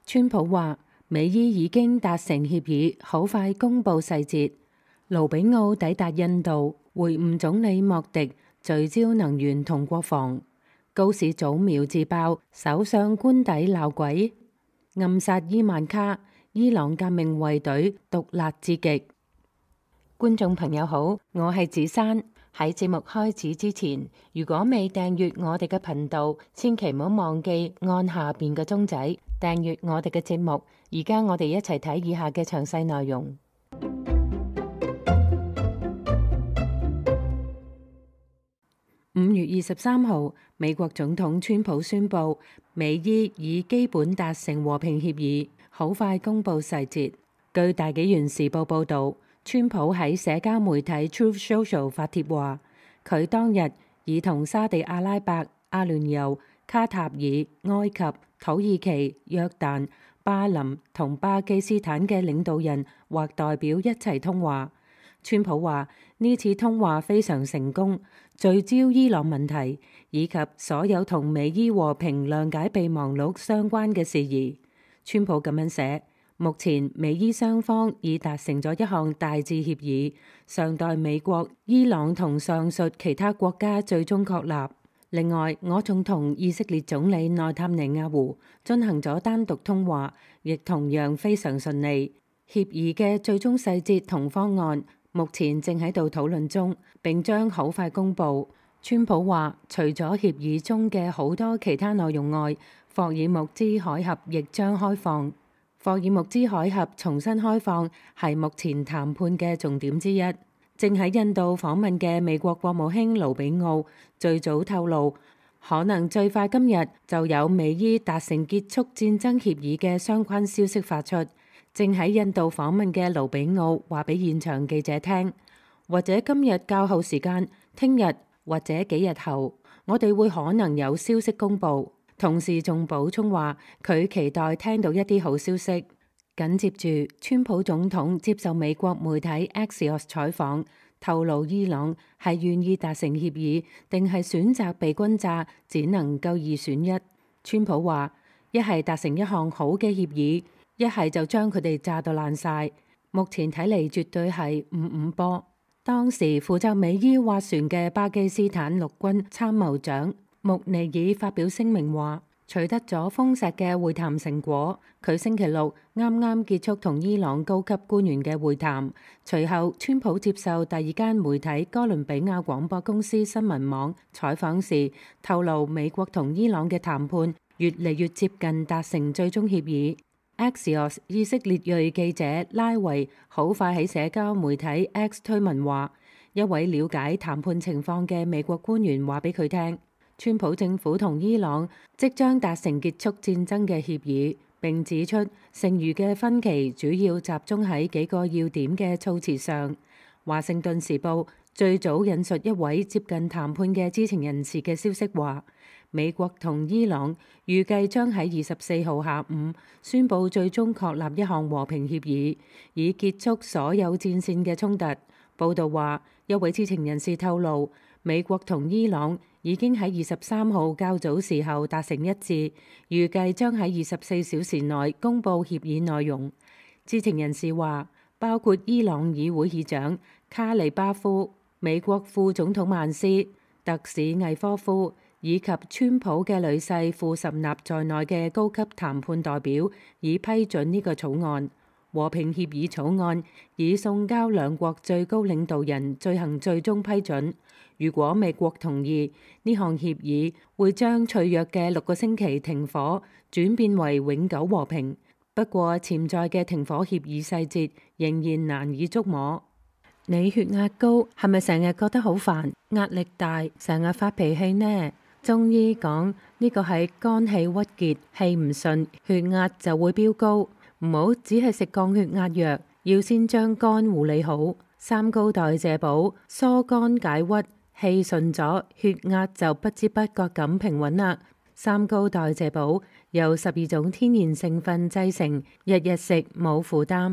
川普話美伊已經達成協議，好快公佈細節。盧比奧抵達印度會晤總理莫迪，聚焦能源同國防。高市早苗自爆首相官邸鬧鬼，暗殺伊萬卡，伊朗革命衛隊獨立至極。觀眾朋友好，我係子珊。喺節目開始之前，如果未訂閱我哋嘅頻道，千祈唔好忘記按下邊嘅鐘仔訂閱我哋嘅節目。而家我哋一齊睇以下嘅詳細內容。5月23號，美國總統川普宣布美伊已基本達成和平協議，好快公佈細節。據大紀元時報報導，川普喺社交媒體 Truth Social 發帖話，佢當日已同沙地阿拉伯、阿聯酋、卡塔爾、埃及、土耳其、約旦、巴林同巴基斯坦嘅領導人或代表一齊通話。川普話呢次通話非常成功，聚焦伊朗問題以及所有同美伊和平諒解備忘錄相關嘅事宜。川普咁樣寫。目前美伊雙方已達成咗一項大致協議，尚待美國、伊朗同上述其他國家最終確立。另外，我仲同以色列總理內塔尼亞胡進行咗單獨通話，亦同樣非常順利。協議嘅最終細節同方案目前正喺度討論中，並將好快公佈。川普話，除咗協議中嘅好多其他內容外，霍爾木茲海峽亦將開放。霍爾木茲海峽重新開放係目前談判嘅重點之一。正喺印度訪問嘅美國國務卿盧比奧最早透露，可能最快今日就有美伊達成結束戰爭協議嘅相關消息發出。正喺印度訪問嘅盧比奧話俾現場記者聽，或者今日較後時間，聽日或者幾日後，我哋會可能有消息公佈。同時仲補充話，佢期待聽到一啲好消息。緊接住，川普總統接受美國媒體 Axios 採訪，透露伊朗係願意達成協議，定係選擇被轟炸，只能夠二選一。川普話：一係達成一項好嘅協議，一係就將佢哋炸到爛晒。目前睇嚟絕對係5-5波。當時負責美伊斡旋嘅巴基斯坦陸軍參謀長穆尼爾發表聲明話，取得咗豐碩嘅會談成果。佢星期六啱啱結束同伊朗高級官員嘅會談，隨後川普接受第二間媒體哥倫比亞廣播公司新聞網採訪時，透露美國同伊朗嘅談判越嚟越接近達成最終協議。Axios 以色列裔記者拉維好快喺社交媒體 X 推文話，一位了解談判情況嘅美國官員話俾佢聽，川普政府同伊朗即將達成結束戰爭嘅協議，並指出剩餘嘅分歧主要集中喺幾個要點嘅措辭上。華盛頓時報最早引述一位接近談判嘅知情人士嘅消息話，美國同伊朗預計將喺24號下午宣布最終確立一項和平協議，以結束所有戰線嘅衝突。報道話，一位知情人士透露，美國同伊朗已經喺23號較早時候達成一致，預計將喺24小時內公佈協議內容。知情人士話，包括伊朗議會議長卡利巴夫、美國副總統曼斯、特使魏科夫以及川普嘅女婿庫什納在內嘅高級談判代表已批准呢個草案。和平協議草案已送交兩國最高領導人進行最終批准。如果美國同意，呢項協議會將脆弱嘅6個星期停火轉變為永久和平。不過潛在嘅停火協議細節仍然難以捉摸。你血壓高係咪成日覺得好煩、壓力大、成日發脾氣呢？中醫講呢個係肝氣鬱結，氣唔順，血壓就會飆高。唔好只係食降血壓藥，要先將肝護理好。三高代謝補，疏肝解鬱，氣順咗，血壓就不知不覺咁平穩啦。三高代謝補由12種天然成分製成，日日食冇負擔。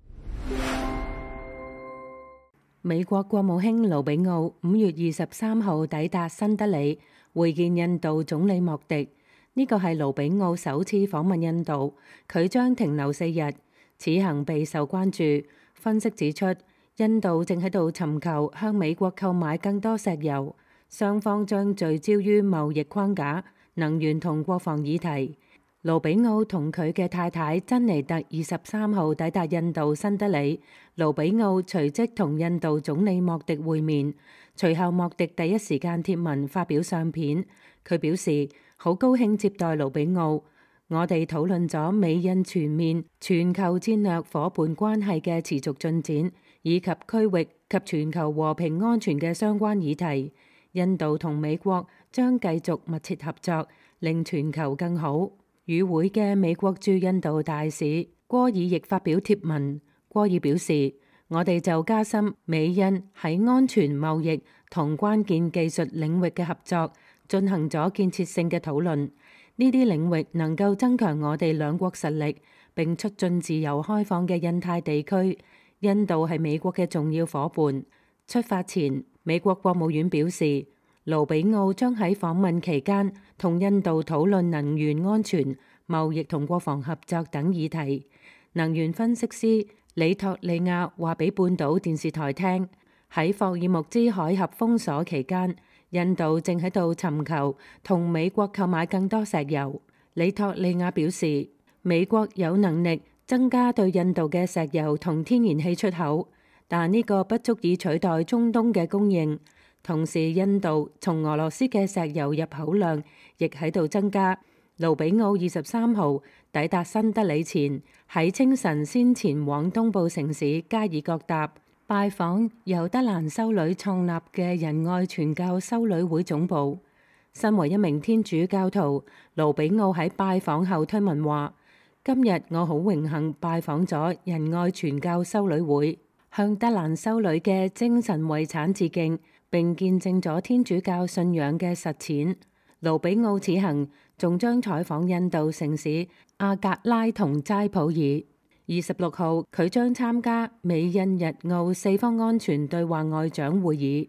美國國務卿盧比奧5月23號抵達新德里，會見印度總理莫迪。 呢個係盧比奧首次訪問印度，佢將停留4日。此行備受關注。分析指出，印度正喺度尋求向美國購買更多石油，雙方將聚焦於貿易框架、能源同國防議題。盧比奧同佢嘅太太珍妮特23號抵達印度新德里，盧比奧隨即同印度總理莫迪會面。隨後莫迪第一時間貼文發表相片，佢表示好高興接待盧比奧。我哋討論咗美印全面全球戰略夥伴關係嘅持續進展，以及區域及全球和平安全嘅相關議題。印度同美國將繼續密切合作，令全球更好。與會嘅美國駐印度大使戈爾亦發表貼文。戈爾表示，我哋就加深美印喺安全、貿易同關鍵技術領域嘅合作進行咗建設性嘅討論。呢啲領域能夠增強我哋兩國實力，並促進自由開放嘅印太地區。印度係美國嘅重要夥伴。出發前，美國國務院表示，盧比奧將喺訪問期間同印度討論能源安全、貿易同國防合作等議題。能源分析師里托利亞話俾半島電視台聽，喺霍爾木茲海峽封鎖期間，印度正喺度尋求同美國購買更多石油。里托利亞表示，美國有能力增加對印度嘅石油同天然氣出口，但呢個不足以取代中東嘅供應。同時，印度從俄羅斯嘅石油入口量亦喺度增加。盧比奧23號抵達新德里前，喺清晨先前往東部城市加爾各答拜訪由德蘭修女創立嘅仁愛傳教修女會總部。身為一名天主教徒，盧比奧喺拜訪後推文話：今日我好榮幸拜訪咗仁愛傳教修女會，向德蘭修女嘅精神遺產致敬，並見證咗天主教信仰嘅實踐。盧比奧此行仲將採訪印度城市阿格拉同齋普爾。26號，佢將參加美印日澳四方安全對話外長會議。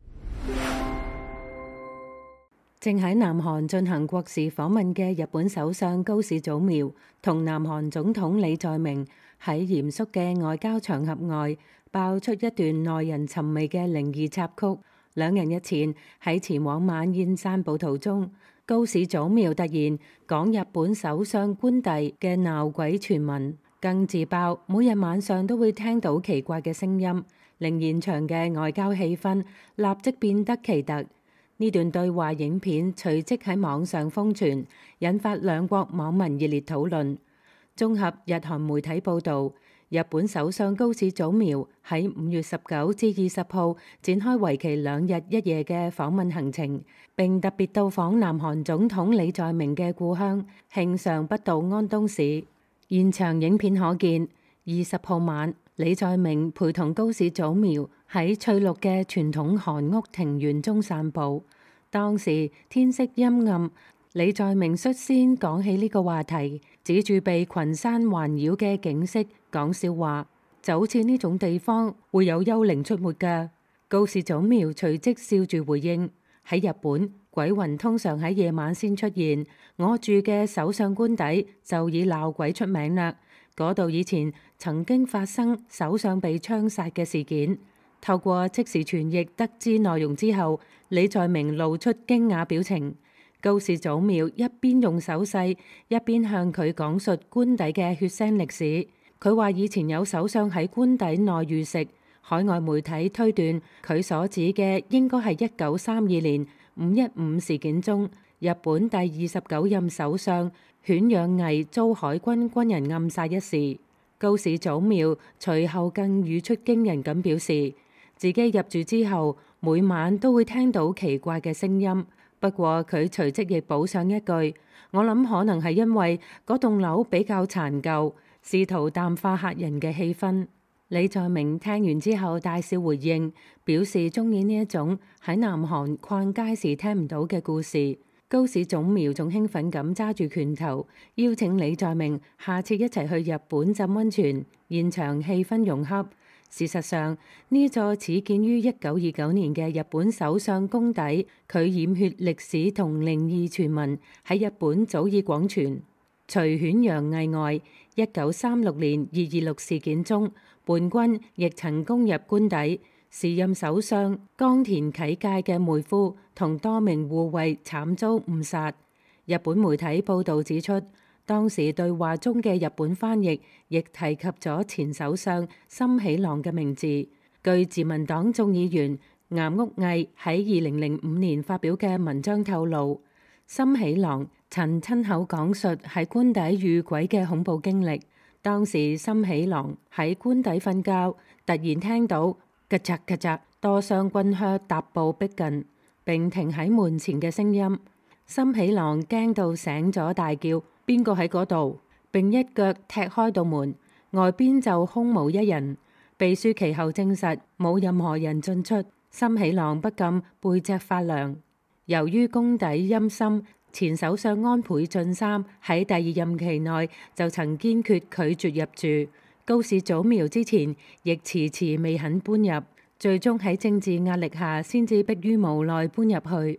正喺南韓進行國事訪問嘅日本首相高市早苗同南韓總統李在明喺嚴肅嘅外交場合外爆出一段耐人尋味嘅靈異插曲。兩人日前喺前往晚宴散步途中，高市早苗突然講日本首相官邸嘅鬧鬼傳聞，更自爆每日晚上都會聽到奇怪嘅聲音，令現場嘅外交氣氛立即變得奇特。呢段對話影片隨即喺網上瘋傳，引發兩國網民熱烈討論。綜合日韓媒體報導，日本首相高市早苗喺5月19至20號展開為期2日1夜嘅訪問行程，並特別到訪南韓總統李在明嘅故鄉慶尚北道安東市。現場影片可見，20號晚，李在明陪同高市早苗喺翠綠嘅傳統韓屋庭園中散步。當時天色陰暗，李在明率先講起呢個話題，指住被群山環繞嘅景色講笑話，就好似呢種地方會有幽靈出沒㗎。高市早苗隨即笑住回應：喺日本，鬼魂通常喺夜晚先出現，我住嘅首相官邸就以鬧鬼出名啦。嗰度以前曾經發生首相被槍殺嘅事件。透過即時傳譯得知內容之後，李在明露出驚訝表情。高市早苗一邊用手勢，一邊向佢講述官邸嘅血腥歷史。佢話以前有首相喺官邸內遇襲，海外媒體推斷佢所指嘅應該係1932年515事件中，日本第29任首相犬養毅遭海軍軍人暗殺一事。高市早苗隨後更語出驚人咁表示，自己入住之後，每晚都會聽到奇怪嘅聲音。不過佢隨即亦補上一句：我諗可能係因為嗰棟樓比較殘舊，試圖淡化客人嘅氣氛。李在明聽完之後大笑回應，表示鍾意呢一種喺南韓逛街時聽唔到嘅故事。高市早苗仲興奮咁揸住拳頭，邀請李在明下次一齊去日本浸溫泉，現場氣氛融洽。 事實上，呢座始建於1929年嘅日本首相公邸，佢染血歷史同靈異傳聞喺日本早已廣傳。除犬洋毅外，1936年226事件中，叛軍亦曾攻入官邸，時任首相岡田啓介嘅妹夫同多名護衛慘遭誤殺。日本媒體報導指出，當時對話中嘅日本翻譯亦提及咗前首相森喜朗嘅名字。據自民黨眾議員岩屋毅喺2005年發表嘅文章透露，森喜朗曾親口講述喺官邸遇鬼嘅恐怖經歷。當時森喜朗喺官邸瞓覺，突然聽到咔嚓咔嚓多雙軍靴踏步逼近，並停喺門前嘅聲音。森喜朗驚到醒咗，大叫：邊個喺嗰度？並一腳踢開道門，外邊就空無一人。秘書其後證實冇任何人進出。森喜朗不禁背脊發涼。由於宮底陰森，前首相安倍晉三喺第二任期內就曾堅決拒絕入住。高市早苗之前亦遲遲未肯搬入，最終喺政治壓力下先至迫於無奈搬入去。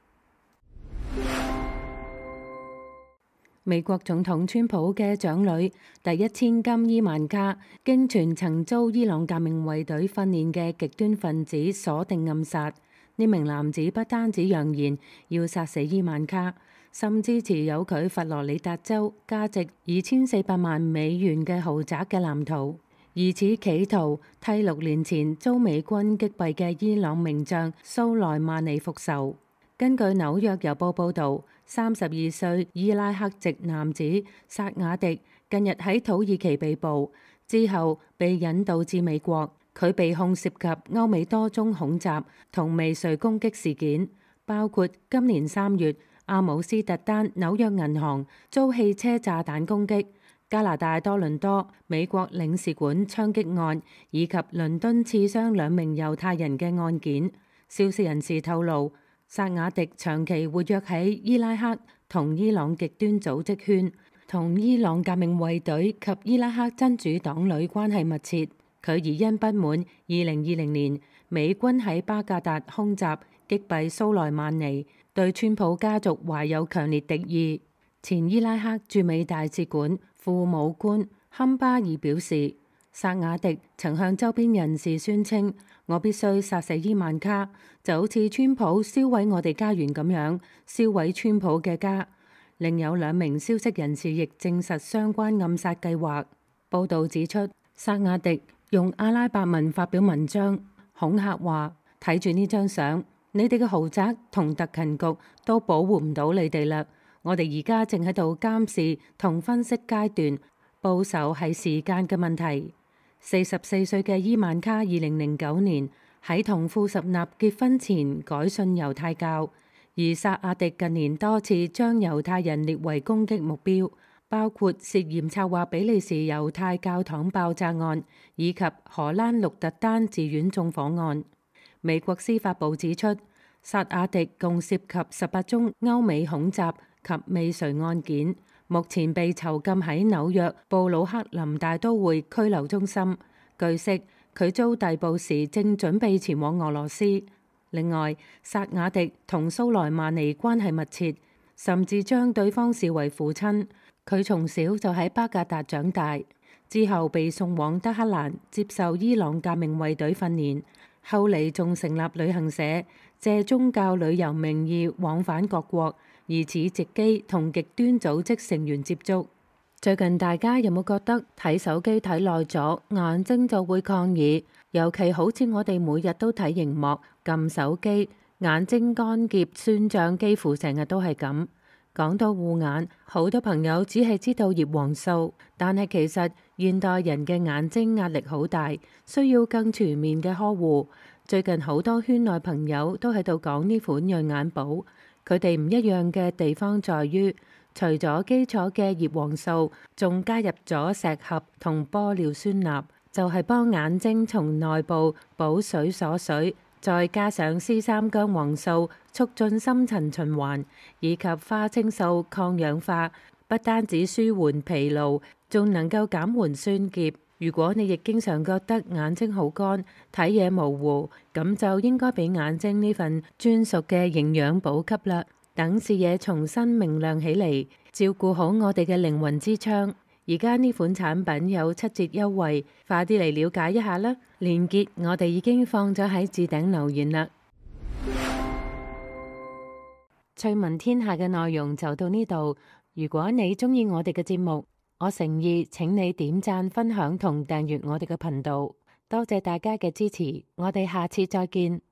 美國總統川普嘅長女第一千金伊萬卡，經傳曾遭伊朗革命衛隊訓練嘅極端分子鎖定暗殺。呢名男子不單止揚言要殺死伊萬卡，甚至持有佢佛羅里達州價值2400萬美元嘅豪宅嘅藍圖，疑似企圖替6年前遭美軍擊斃嘅伊朗名將蘇萊曼尼復仇。根據紐約郵報報導，32歲伊拉克籍男子薩瓦迪近日喺土耳其被捕，之後被引渡至美國。佢被控涉及歐美多宗恐襲同未遂攻擊事件，包括今年3月阿姆斯特丹紐約銀行遭汽車炸彈攻擊、加拿大多倫多美國領事館槍擊案以及倫敦刺傷2名猶太人嘅案件。消息人士透露，薩瓦迪長期活躍喺伊拉克同伊朗極端組織圈，同伊朗革命衛隊及伊拉克真主黨旅關係密切。佢疑因不滿2020年美軍喺巴格達空襲擊斃蘇萊曼尼，對川普家族懷有強烈敵意。前伊拉克駐美大使館副武官坎巴爾表示，薩瓦迪曾向周邊人士宣稱：我必須殺死伊萬卡，就好似川普燒毀我哋家園咁樣，燒毀川普嘅家。另有2名消息人士亦證實相關暗殺計劃。報導指出，薩瓦迪用阿拉伯文發表文章，恐嚇話：睇住呢張相，你哋嘅豪宅同特勤局都保護唔到你哋啦。我哋而家正喺度監視同分析階段，報仇係時間嘅問題。44歲嘅伊萬卡2009年喺同庫什納結婚前改信猶太教，而薩瓦迪近年多次將猶太人列為攻擊目標，包括涉嫌策劃比利時猶太教堂爆炸案以及荷蘭鹿特丹寺院縱火案。美國司法部指出，薩瓦迪共涉及18宗歐美恐襲及未遂案件，目前被囚禁喺紐約布魯克林大都會拘留中心。據悉，佢遭逮捕時正準備前往俄羅斯。另外，薩瓦迪同蘇萊曼尼關係密切，甚至將對方視為父親。佢從小就喺巴格達長大，之後被送往德黑蘭接受伊朗革命衛隊訓練，後嚟仲成立旅行社，借宗教旅遊名義往返各國，疑似藉機同極端組織成員接觸。最近大家有冇覺得睇手機睇耐咗，眼睛就會抗議？尤其好似我哋每日都睇熒幕、撳手機，眼睛乾澀、酸脹，幾乎成日都係咁。講到護眼，好多朋友只係知道葉黃素，但係其實現代人嘅眼睛壓力好大，需要更全面嘅呵護。最近好多圈內朋友都喺度講呢款潤眼寶，佢哋唔一樣嘅地方在於，除咗基礎嘅葉黃素，仲加入咗石斛同玻尿酸鈉，就係幫眼睛從內部補水鎖水。再加上 C3 薑黃素促進深層循環，以及花青素抗氧化，不單止舒緩疲勞，仲能夠減緩酸澀。 如果你亦經常覺得眼睛好乾、睇嘢模糊，咁就應該俾眼睛呢份專屬嘅營養補給啦，等視野重新明亮起嚟，照顧好我哋嘅靈魂之窗。而家呢款產品有7折優惠，快啲嚟了解一下啦！連結我哋已經放咗喺置頂留言啦。趣聞天下嘅內容就到呢度。如果你鍾意我哋嘅節目，我誠意請你點讚、分享同訂閱我哋嘅頻道。多謝大家嘅支持，我哋下次再見。